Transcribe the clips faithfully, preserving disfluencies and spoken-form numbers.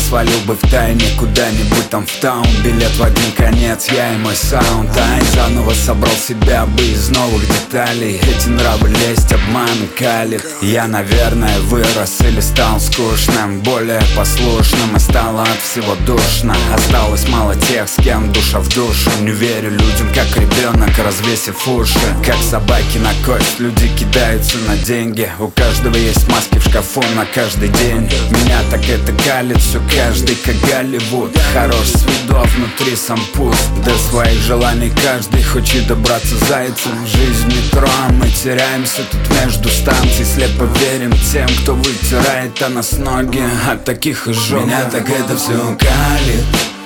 свалил бы в тайне куда-нибудь там в таун. Билет в один конец, я и мой саунд. А и заново собрал себя бы из новых деталей. Эти нравы лесть, обман и калит. Я, наверное, вырос или стал скучным, более послушным, и стало от всего душно. Осталось мало тех, с кем душа в душу. Не верю людям, как ребенок, развесив уши. Как собаки на кость, люди кидаются на деньги. У каждого есть маски в шкафу на каждый день. Меня так это калит, все каждый как Голливуд. Хорош с виду, а внутри сам пуст. До своих желаний каждый хочет добраться зайцем. Жизнь метро, а мы теряемся тут между станций. Слепо верим тем, кто вытирает о нас ноги. От таких изжог меня так это все калит.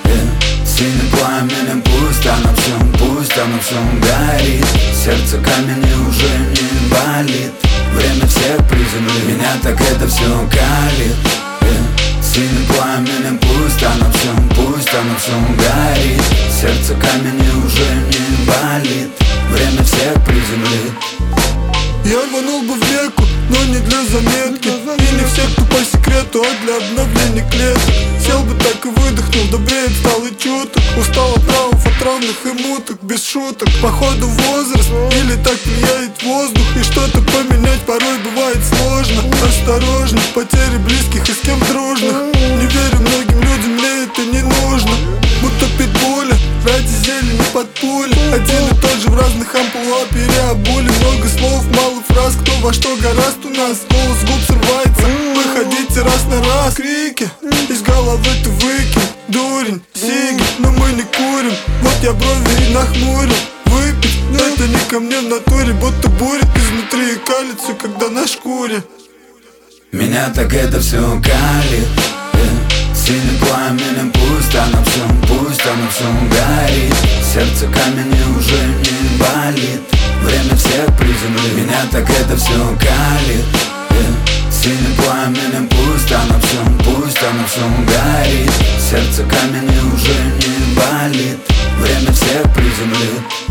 Синим пламенем пусть оно всем, пусть оно всем горит. Сердце камень и уже не болит. Время всех приземлит. Меня так это все калит. Синим пламенем пусть оно всем, пусть оно всем горит. Сердце камень и уже не болит. Время всех приземлит. Я рванул бы в реку, но не для заметки. И не всех, кто по секрету, а для обновления клеток. Сел бы так и выдохнул, добрее стал и чуток. Устал от травм, от равных и муток, без шуток. Походу возраст, или так влияет воздух. И что-то поменять порой бывает сложно. Осторожно, потери близких и с кем дружных. Не верю многим людям, мне это не нужно. Будто питбуля, ради зелени под пули. Один и тот же в разных амплуа переобули. Много слов, мало фраз, кто во что горазд у нас. Голос губ срывается, выходите раз на раз. Крики, из головы ты выкинь. Дурень, сиги, но мы не курим. Вот я брови и нахмурил. Выпить, это не ко мне в натуре. Будто бурит изнутри и калит все, когда на шкуре. Меня так это все калит. Синим пламенем пусть оно всем, пусть оно всем горит. Сердце камень и уже не болит. Время всех приземлит. Меня так это все калит. Синим пламенем пусть оно всем, пусть оно всем горит. Сердце камень и уже не болит. Время всех приземлит.